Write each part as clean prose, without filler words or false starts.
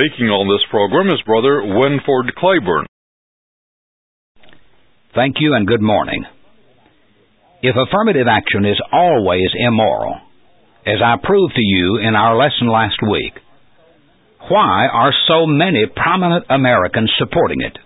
Speaking on this program is Brother Winford Claiborne. Thank you and good morning. If affirmative action is always immoral, as I proved to you in our lesson last week, why are so many prominent Americans supporting it?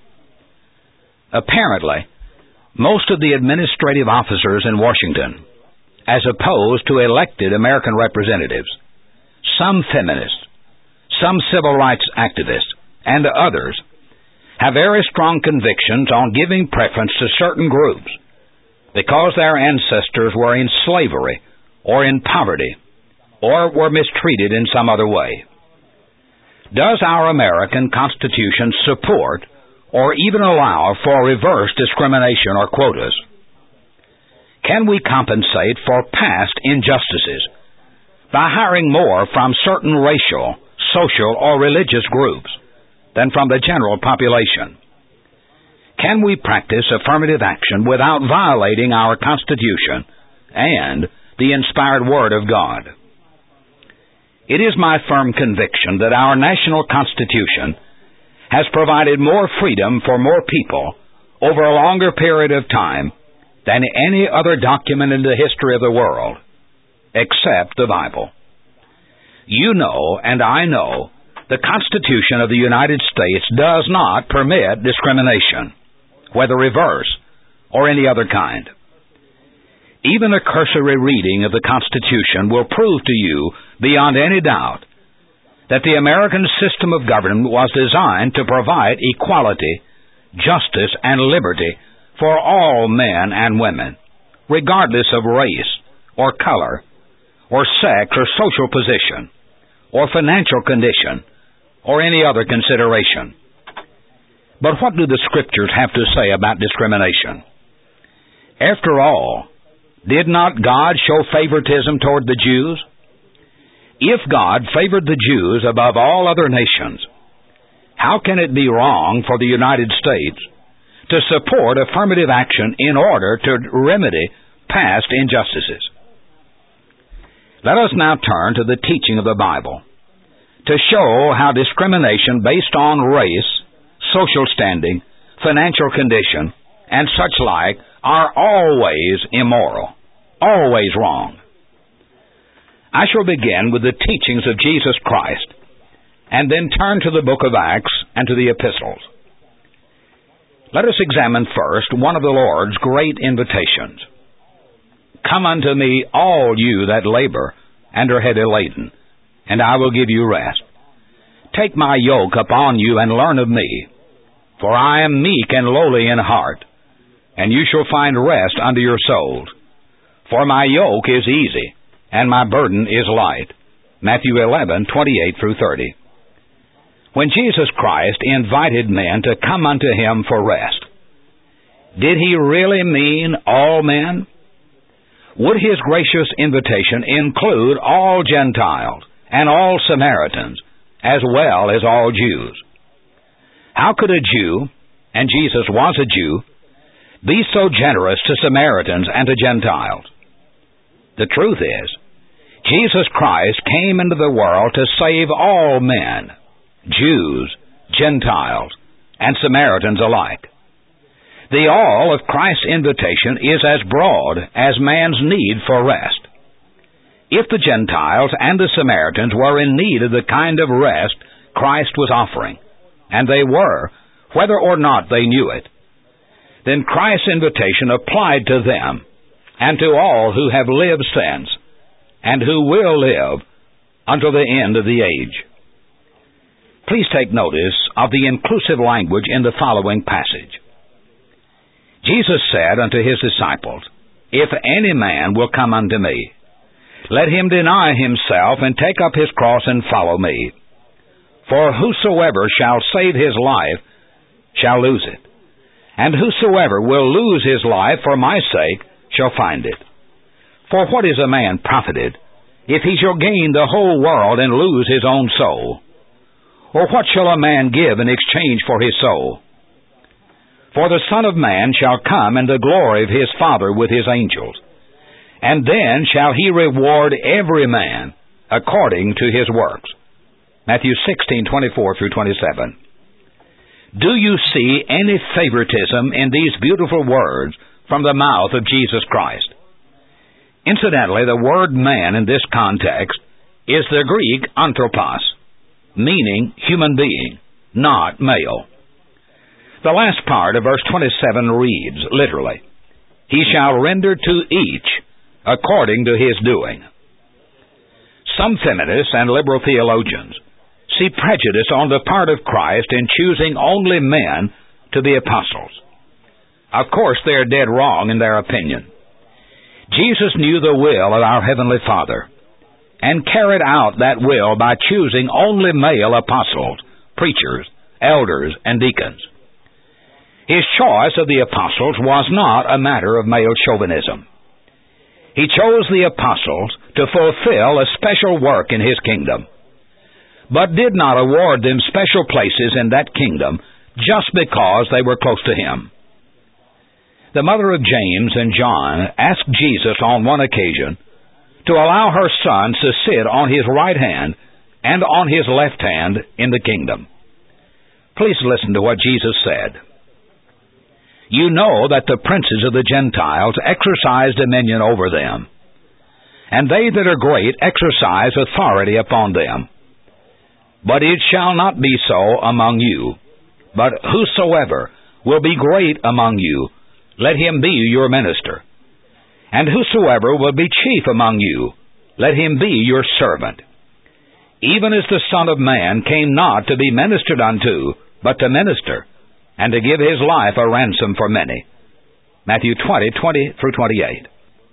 Apparently, most of the administrative officers in Washington, as opposed to elected American representatives, some feminists, some civil rights activists, and others, have very strong convictions on giving preference to certain groups because their ancestors were in slavery or in poverty or were mistreated in some other way. Does our American Constitution support or even allow for reverse discrimination or quotas? Can we compensate for past injustices by hiring more from certain racial, social, or religious groups than from the general population? Can we practice affirmative action without violating our Constitution and the inspired Word of God? It is my firm conviction that our national Constitution has provided more freedom for more people over a longer period of time than any other document in the history of the world, except the Bible. You know, and I know, the Constitution of the United States does not permit discrimination, whether reverse or any other kind. Even a cursory reading of the Constitution will prove to you, beyond any doubt, that the American system of government was designed to provide equality, justice, and liberty for all men and women, regardless of race or color or sex or social position or financial condition or any other consideration. But what do the Scriptures have to say about discrimination? After all, did not God show favoritism toward the Jews? If God favored the Jews above all other nations, how can it be wrong for the United States to support affirmative action in order to remedy past injustices? Let us now turn to the teaching of the Bible to show how discrimination based on race, social standing, financial condition, and such like are always immoral, always wrong. I shall begin with the teachings of Jesus Christ, and then turn to the book of Acts and to the epistles. Let us examine first one of the Lord's great invitations. Come unto me, all you that labor and are heavy laden, and I will give you rest. Take my yoke upon you and learn of me, for I am meek and lowly in heart, and you shall find rest unto your souls. For my yoke is easy, and my burden is light. Matthew 11:28-30. When Jesus Christ invited men to come unto Him for rest, did He really mean all men? Would His gracious invitation include all Gentiles and all Samaritans, as well as all Jews? How could a Jew, and Jesus was a Jew, be so generous to Samaritans and to Gentiles? The truth is, Jesus Christ came into the world to save all men, Jews, Gentiles, and Samaritans alike. The all of Christ's invitation is as broad as man's need for rest. If the Gentiles and the Samaritans were in need of the kind of rest Christ was offering, and they were, whether or not they knew it, then Christ's invitation applied to them and to all who have lived since and who will live until the end of the age. Please take notice of the inclusive language in the following passage. Jesus said unto His disciples, If any man will come unto me, let him deny himself and take up his cross and follow me. For whosoever shall save his life shall lose it, and whosoever will lose his life for my sake shall find it. For what is a man profited, if he shall gain the whole world and lose his own soul? Or what shall a man give in exchange for his soul? For the Son of Man shall come in the glory of his Father with his angels, and then shall he reward every man according to his works. Matthew 16:24 through 27. Do you see any favoritism in these beautiful words from the mouth of Jesus Christ? Incidentally, the word man in this context is the Greek anthropos, meaning human being, not male. The last part of verse 27 reads, literally, He shall render to each according to his doing. Some feminists and liberal theologians see prejudice on the part of Christ in choosing only men to be apostles. Of course, they are dead wrong in their opinion. Jesus knew the will of our Heavenly Father and carried out that will by choosing only male apostles, preachers, elders, and deacons. His choice of the apostles was not a matter of male chauvinism. He chose the apostles to fulfill a special work in His kingdom, but did not award them special places in that kingdom just because they were close to Him. The mother of James and John asked Jesus on one occasion to allow her sons to sit on His right hand and on His left hand in the kingdom. Please listen to what Jesus said. You know that the princes of the Gentiles exercise dominion over them, and they that are great exercise authority upon them. But it shall not be so among you. But whosoever will be great among you, let him be your minister. And whosoever will be chief among you, let him be your servant. Even as the Son of Man came not to be ministered unto, but to minister, and to give His life a ransom for many. Matthew 20:20 through 28.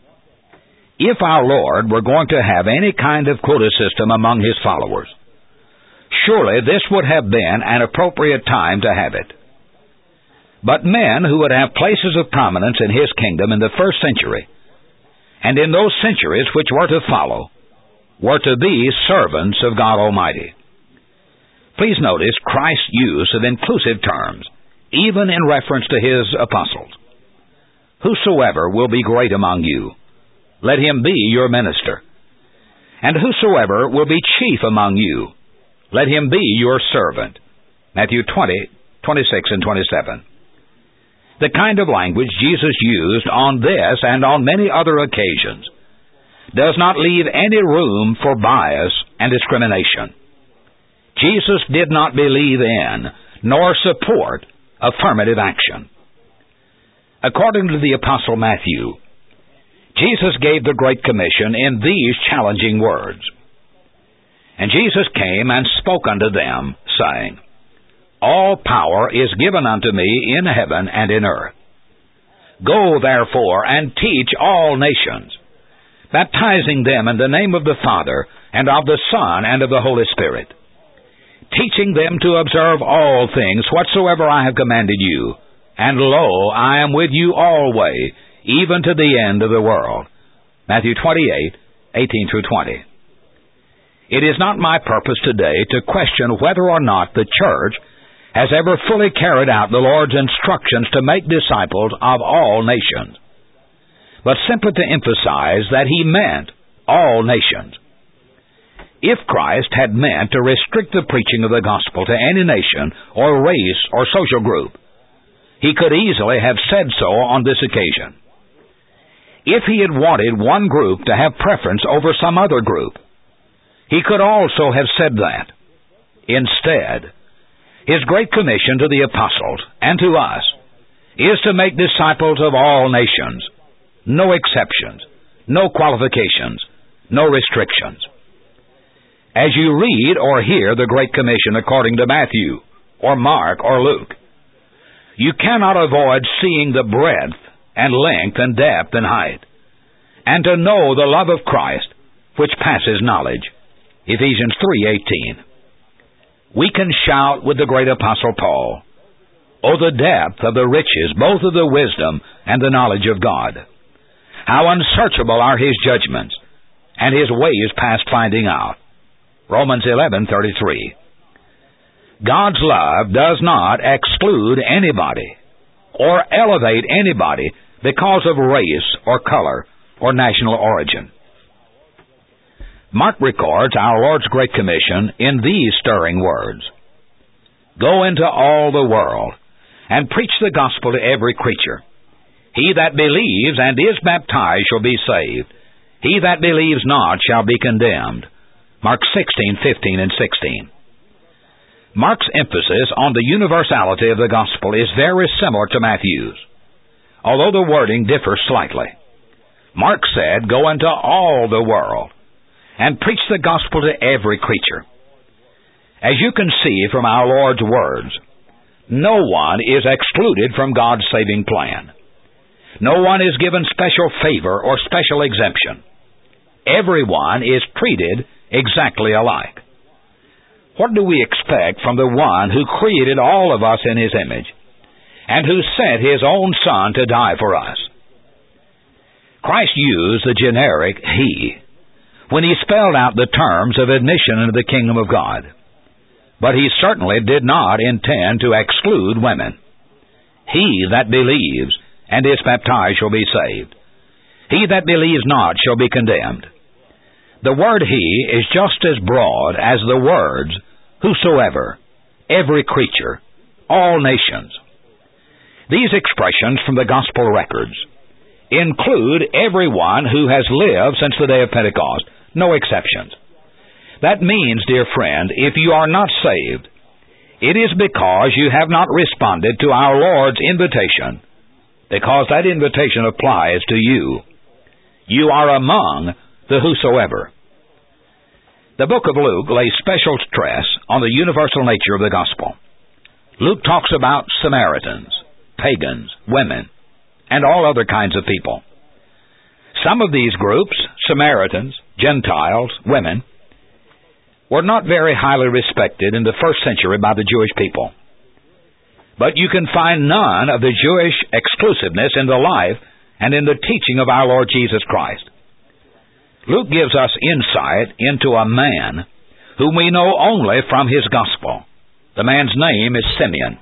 If our Lord were going to have any kind of quota system among His followers, surely this would have been an appropriate time to have it. But men who would have places of prominence in His kingdom in the first century, and in those centuries which were to follow, were to be servants of God Almighty. Please notice Christ's use of inclusive terms, even in reference to His apostles. Whosoever will be great among you, let him be your minister. And whosoever will be chief among you, let him be your servant. Matthew 20:26 and 27. The kind of language Jesus used on this and on many other occasions does not leave any room for bias and discrimination. Jesus did not believe in nor support affirmative action. According to the Apostle Matthew, Jesus gave the Great Commission in these challenging words. And Jesus came and spoke unto them, saying, All power is given unto me in heaven and in earth. Go therefore and teach all nations, baptizing them in the name of the Father, and of the Son, and of the Holy Spirit, teaching them to observe all things whatsoever I have commanded you. And lo, I am with you alway, even to the end of the world. Matthew 28:18 through 20. It is not my purpose today to question whether or not the church has ever fully carried out the Lord's instructions to make disciples of all nations, but simply to emphasize that He meant all nations. If Christ had meant to restrict the preaching of the gospel to any nation or race or social group, He could easily have said so on this occasion. If He had wanted one group to have preference over some other group, He could also have said that. Instead, His great commission to the apostles and to us is to make disciples of all nations, no exceptions, no qualifications, no restrictions. As you read or hear the Great Commission according to Matthew, or Mark, or Luke, you cannot avoid seeing the breadth and length and depth and height, and to know the love of Christ, which passes knowledge. Ephesians 3:18. We can shout with the great Apostle Paul, Oh, the depth of the riches, both of the wisdom and the knowledge of God! How unsearchable are His judgments, and His ways past finding out. Romans 11:33. God's love does not exclude anybody or elevate anybody because of race or color or national origin. Mark records our Lord's Great Commission in these stirring words: "Go into all the world, and preach the gospel to every creature. He that believes and is baptized shall be saved. He that believes not shall be condemned." Mark 16:15 and 16. Mark's emphasis on the universality of the gospel is very similar to Matthew's, although the wording differs slightly. Mark said, "Go into all the world, and preach the gospel to every creature." As you can see from our Lord's words, no one is excluded from God's saving plan. No one is given special favor or special exemption. Everyone is treated exactly alike. What do we expect from the one who created all of us in His image, and who sent His own Son to die for us? Christ used the generic He when He spelled out the terms of admission into the kingdom of God. But He certainly did not intend to exclude women. "He that believes and is baptized shall be saved. He that believes not shall be condemned." The word "he" is just as broad as the words "whosoever," "every creature," "all nations." These expressions from the gospel records include everyone who has lived since the day of Pentecost, no exceptions. That means, dear friend, if you are not saved, it is because you have not responded to our Lord's invitation, because that invitation applies to you. You are among the whosoever. The book of Luke lays special stress on the universal nature of the gospel. Luke talks about Samaritans, pagans, women, and all other kinds of people. Some of these groups, Samaritans, Gentiles, women, were not very highly respected in the first century by the Jewish people. But you can find none of the Jewish exclusiveness in the life and in the teaching of our Lord Jesus Christ. Luke gives us insight into a man whom we know only from his gospel. The man's name is Simeon.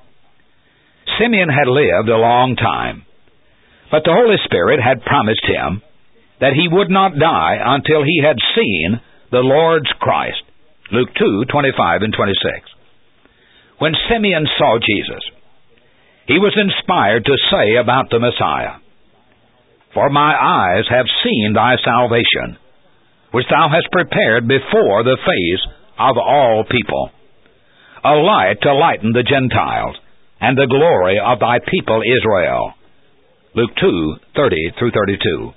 Simeon had lived a long time, but the Holy Spirit had promised him that he would not die until he had seen the Lord's Christ. Luke 2:25 and 26. When Simeon saw Jesus, he was inspired to say about the Messiah, "For my eyes have seen thy salvation, which thou hast prepared before the face of all people, a light to lighten the Gentiles, and the glory of thy people Israel." Luke 2:30 through 32.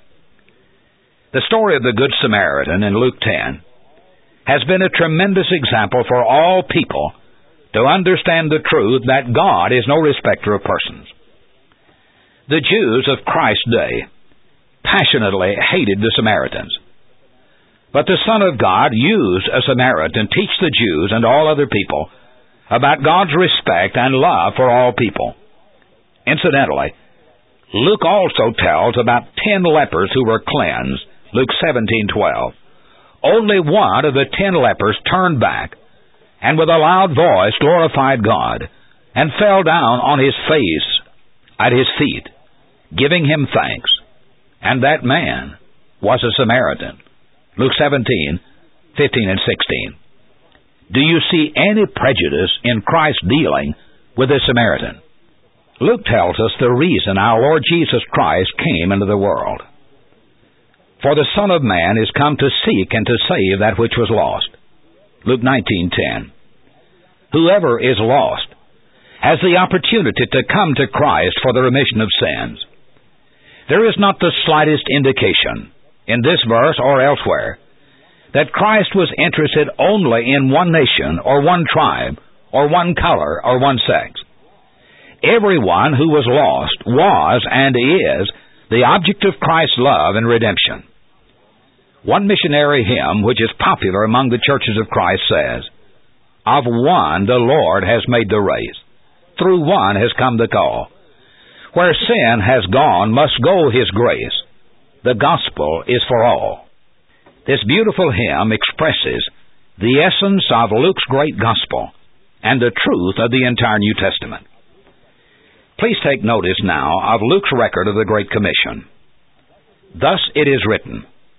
The story of the Good Samaritan in Luke 10 has been a tremendous example for all people to understand the truth that God is no respecter of persons. The Jews of Christ's day passionately hated the Samaritans. But the Son of God used a Samaritan to teach the Jews and all other people about God's respect and love for all people. Incidentally, Luke also tells about 10 lepers who were cleansed, Luke 17:12. Only one of the 10 lepers turned back and with a loud voice glorified God and fell down on his face at his feet, giving him thanks. And that man was a Samaritan. Luke 17:15 and 16. Do you see any prejudice in Christ dealing with the Samaritan? Luke tells us the reason our Lord Jesus Christ came into the world. For the Son of Man is come to seek and to save that which was lost. Luke 19:10. Whoever is lost has the opportunity to come to Christ for the remission of sins. There is not the slightest indication, in this verse or elsewhere, that Christ was interested only in one nation or one tribe or one color or one sex. Everyone who was lost was and is the object of Christ's love and redemption. One missionary hymn, which is popular among the churches of Christ, says, "Of one the Lord has made the race, through one has come the call. Where sin has gone must go His grace. The gospel is for all." This beautiful hymn expresses the essence of Luke's great gospel and the truth of the entire New Testament. Please take notice now of Luke's record of the Great Commission. Thus it is written,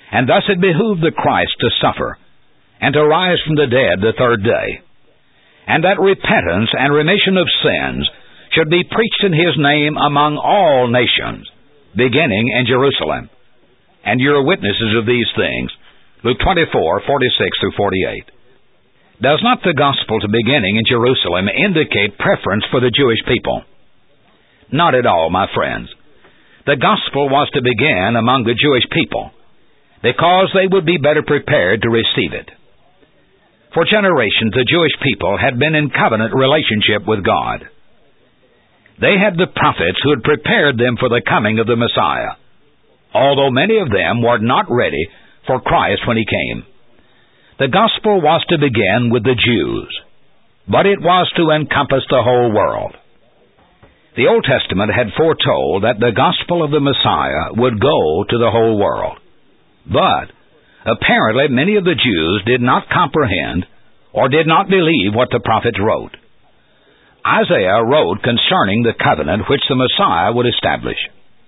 And thus it behooved the Christ to suffer, and to rise from the dead the third day, and that repentance and remission of sins should be preached in His name among all nations, beginning in Jerusalem. And you are witnesses of these things. Luke 24:46-48. Does not the gospel to beginning in Jerusalem indicate preference for the Jewish people? Not at all, my friends. The gospel was to begin among the Jewish people, because they would be better prepared to receive it. For generations, the Jewish people had been in covenant relationship with God. They had the prophets who had prepared them for the coming of the Messiah, although many of them were not ready for Christ when He came. The gospel was to begin with the Jews, but it was to encompass the whole world. The Old Testament had foretold that the gospel of the Messiah would go to the whole world. But apparently many of the Jews did not comprehend or did not believe what the prophets wrote. Isaiah wrote concerning the covenant which the Messiah would establish.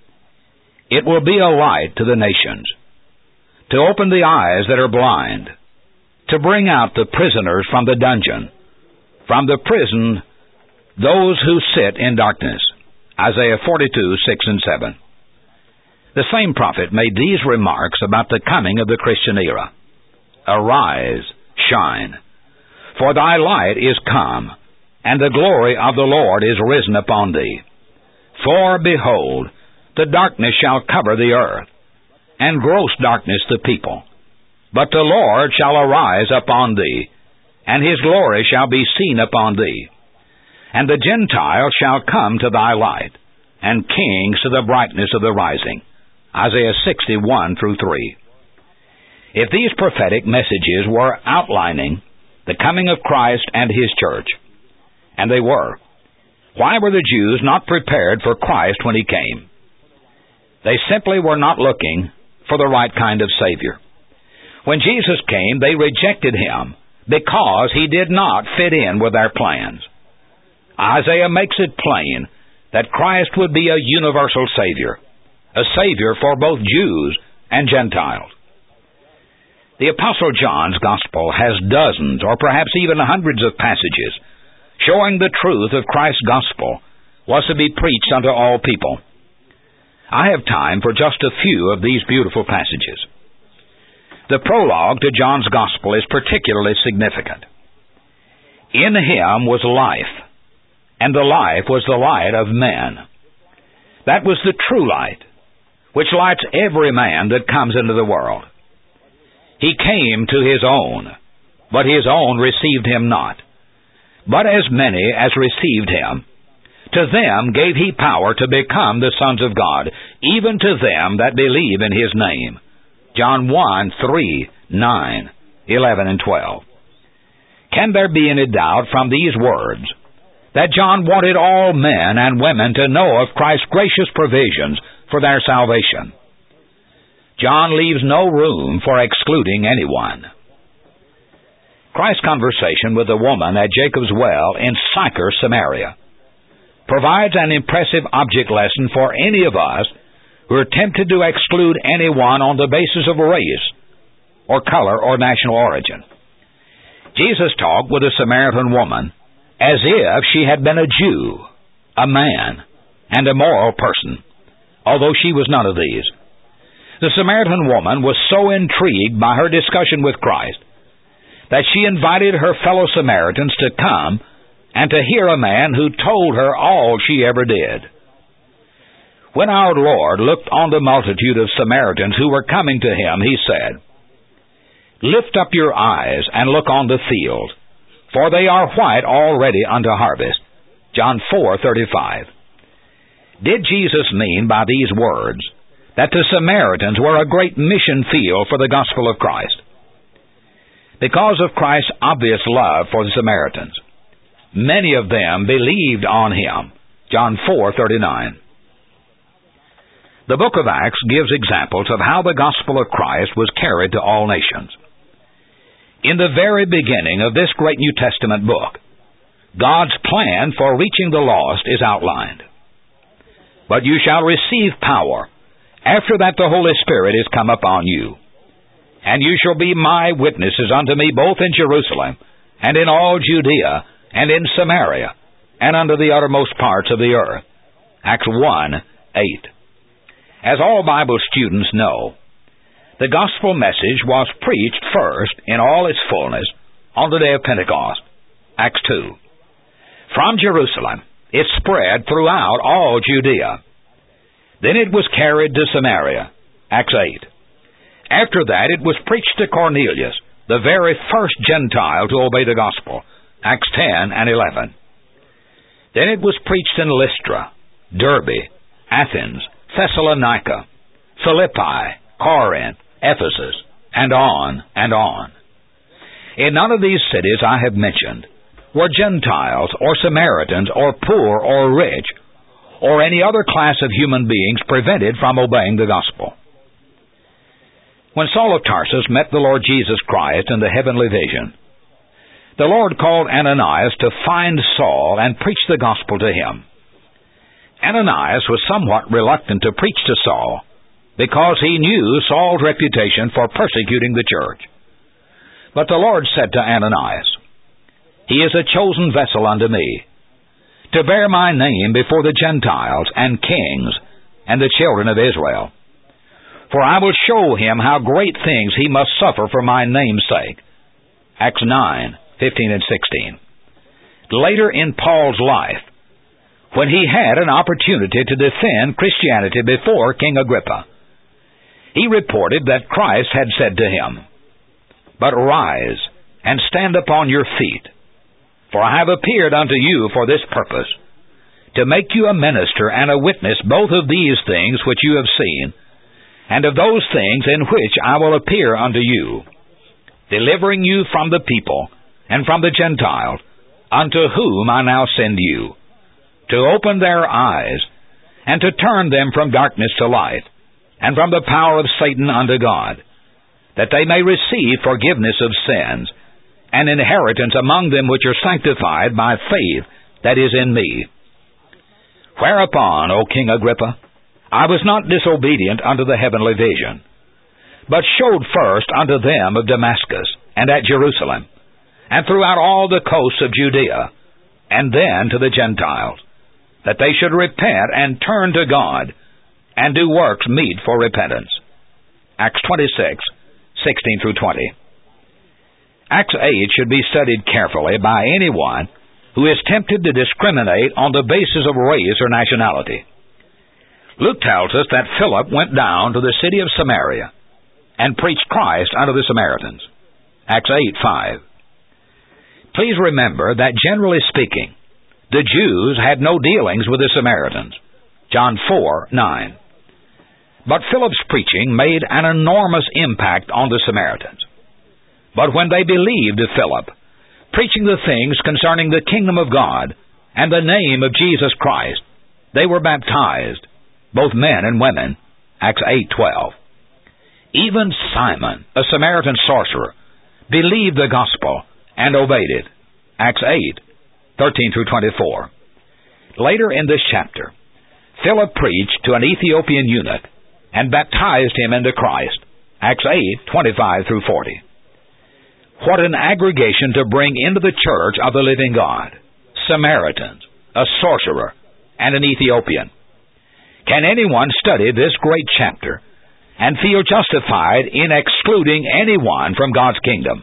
It will be a light to the nations, to open the eyes that are blind, to bring out the prisoners from the dungeon, from the prison those who sit in darkness. Isaiah 42:6-7. The same prophet made these remarks about the coming of the Christian era. Arise, shine, for thy light is come, and the glory of the Lord is risen upon thee. For, behold, the darkness shall cover the earth, and gross darkness the people. But the Lord shall arise upon thee, and His glory shall be seen upon thee. And the Gentiles shall come to thy light, and kings to the brightness of the rising. Isaiah 61-3. If these prophetic messages were outlining the coming of Christ and His church, and they were, why were the Jews not prepared for Christ when He came? They simply were not looking for the right kind of Savior. When Jesus came, they rejected Him because He did not fit in with their plans. Isaiah makes it plain that Christ would be a universal Savior, a Savior for both Jews and Gentiles. The Apostle John's Gospel has dozens or perhaps even hundreds of passages showing the truth of Christ's Gospel was to be preached unto all people. I have time for just a few of these beautiful passages. The prologue to John's Gospel is particularly significant. In Him was life, and the life was the light of men. That was the true light, which lights every man that comes into the world. He came to His own, but His own received Him not. But as many as received Him, to them gave He power to become the sons of God, even to them that believe in His name. John 1:3, 9, 11, and 12. Can there be any doubt from these words that John wanted all men and women to know of Christ's gracious provisions for their salvation? John leaves no room for excluding anyone. Christ's conversation with the woman at Jacob's well in Sychar, Samaria, provides an impressive object lesson for any of us who are tempted to exclude anyone on the basis of race or color or national origin. Jesus talked with the Samaritan woman as if she had been a Jew, a man, and a moral person, although she was none of these. The Samaritan woman was so intrigued by her discussion with Christ that she invited her fellow Samaritans to come and to hear a man who told her all she ever did. When our Lord looked on the multitude of Samaritans who were coming to Him, He said, "Lift up your eyes and look on the field, for they are white already unto harvest." John 4:35. Did Jesus mean by these words that the Samaritans were a great mission field for the gospel of Christ? Because of Christ's obvious love for the Samaritans, many of them believed on Him. John 4:39. The book of Acts gives examples of how the gospel of Christ was carried to all nations. In the very beginning of this great New Testament book, God's plan for reaching the lost is outlined. "But you shall receive power, after that the Holy Spirit is come upon you, And you shall be my witnesses unto me both in Jerusalem, and in all Judea, and in Samaria, and unto the uttermost parts of the earth. Acts 1:8. As all Bible students know, the gospel message was preached first in all its fullness on the day of Pentecost. Acts 2. From Jerusalem, it spread throughout all Judea. Then it was carried to Samaria. Acts 8. After that, it was preached to Cornelius, the very first Gentile to obey the gospel. Acts 10 and 11. Then it was preached in Lystra, Derbe, Athens, Thessalonica, Philippi, Corinth, Ephesus, and on and on. In none of these cities I have mentioned were Gentiles or Samaritans or poor or rich or any other class of human beings prevented from obeying the gospel. When Saul of Tarsus met the Lord Jesus Christ in the heavenly vision, the Lord called Ananias to find Saul and preach the gospel to him. Ananias was somewhat reluctant to preach to Saul because he knew Saul's reputation for persecuting the church. But the Lord said to Ananias, "He is a chosen vessel unto me, to bear my name before the Gentiles and kings and the children of Israel. For I will show him how great things he must suffer for my name's sake." Acts 9:15 and 16. Later in Paul's life, when he had an opportunity to defend Christianity before King Agrippa, he reported that Christ had said to him, "But rise and stand upon your feet, for I have appeared unto you for this purpose, to make you a minister and a witness both of these things which you have seen, and of those things in which I will appear unto you, delivering you from the people and from the Gentiles, unto whom I now send you, to open their eyes, and to turn them from darkness to light, and from the power of Satan unto God, that they may receive forgiveness of sins, and inheritance among them which are sanctified by faith that is in me." Whereupon, O King Agrippa, I was not disobedient unto the heavenly vision, but showed first unto them of Damascus, and at Jerusalem, and throughout all the coasts of Judea, and then to the Gentiles, that they should repent and turn to God, and do works meet for repentance. Acts 26:16 through 20. Acts 8 should be studied carefully by anyone who is tempted to discriminate on the basis of race or nationality. Luke tells us that Philip went down to the city of Samaria and preached Christ unto the Samaritans. Acts 8:5. Please remember that generally speaking, the Jews had no dealings with the Samaritans. John 4:9. But Philip's preaching made an enormous impact on the Samaritans. But when they believed Philip, preaching the things concerning the kingdom of God and the name of Jesus Christ, they were baptized, both men and women. Acts 8:12. Even Simon, a Samaritan sorcerer, believed the gospel and obeyed it. Acts 8:13 through 24. Later in this chapter, Philip preached to an Ethiopian eunuch and baptized him into Christ. Acts 8:25 through 40. What an aggregation to bring into the church of the living God: Samaritans, a sorcerer, and an Ethiopian. Can anyone study this great chapter and feel justified in excluding anyone from God's kingdom?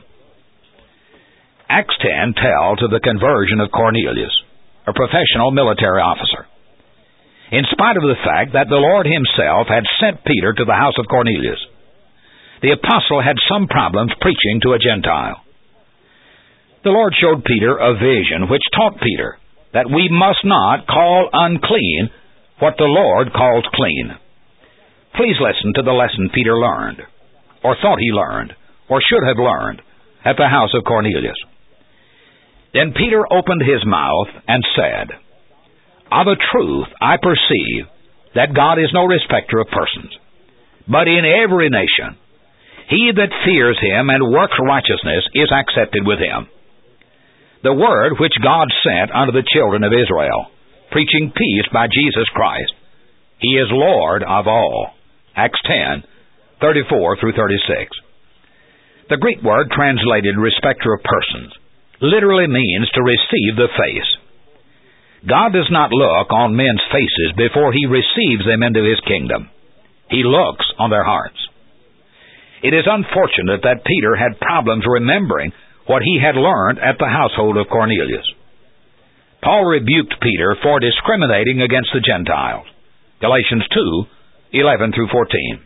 Acts 10 tells of the conversion of Cornelius, a professional military officer. In spite of the fact that the Lord himself had sent Peter to the house of Cornelius, the apostle had some problems preaching to a Gentile. The Lord showed Peter a vision which taught Peter that we must not call unclean what the Lord calls clean. Please listen to the lesson Peter learned, or thought he learned, or should have learned, at the house of Cornelius. Then Peter opened his mouth and said, "Of a truth I perceive that God is no respecter of persons, but in every nation he that fears him and works righteousness is accepted with him. The word which God sent unto the children of Israel, preaching peace by Jesus Christ, he is Lord of all." Acts 10:34 through 36. The Greek word translated respecter of persons literally means to receive the face. God does not look on men's faces before He receives them into His kingdom. He looks on their hearts. It is unfortunate that Peter had problems remembering what he had learned at the household of Cornelius. Paul rebuked Peter for discriminating against the Gentiles. Galatians 2:11 through 14.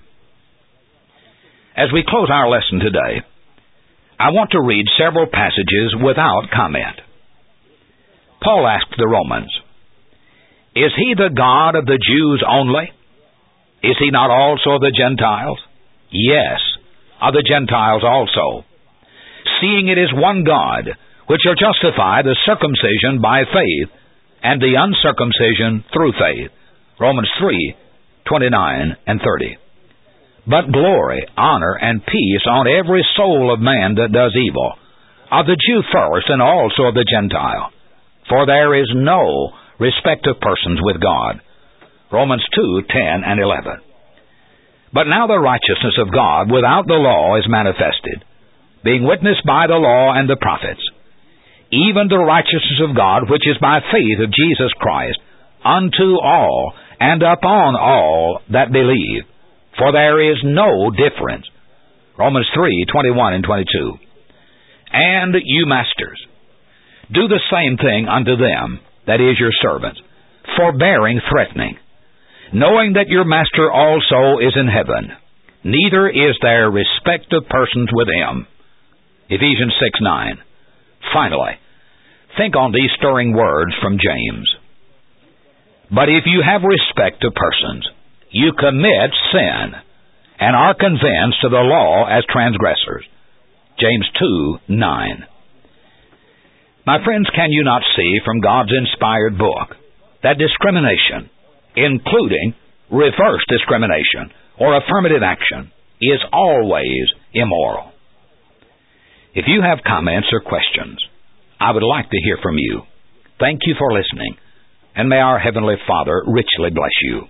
As we close our lesson today, I want to read several passages without comment. Paul asked the Romans, "Is He the God of the Jews only? Is He not also of the Gentiles? Yes, of the Gentiles also. Seeing it is one God, which shall justify the circumcision by faith, and the uncircumcision through faith." Romans 3:29 and 30. "But glory, honor, and peace on every soul of man that does evil, of the Jew first, and also of the Gentile. For there is no respect of persons with God." Romans 2:10 and 11. "But now the righteousness of God without the law is manifested, being witnessed by the law and the prophets, even the righteousness of God which is by faith of Jesus Christ, unto all and upon all that believe. For there is no difference." Romans 3:21 and 22. "And you masters, do the same thing unto them, that is your servants, forbearing threatening, knowing that your master also is in heaven, neither is there respect of persons with Him." Ephesians 6:9. Finally, think on these stirring words from James. "But if you have respect of persons, you commit sin, and are convinced of the law as transgressors." James 2:9. My friends, can you not see from God's inspired book that discrimination, including reverse discrimination or affirmative action, is always immoral? If you have comments or questions, I would like to hear from you. Thank you for listening, and may our Heavenly Father richly bless you.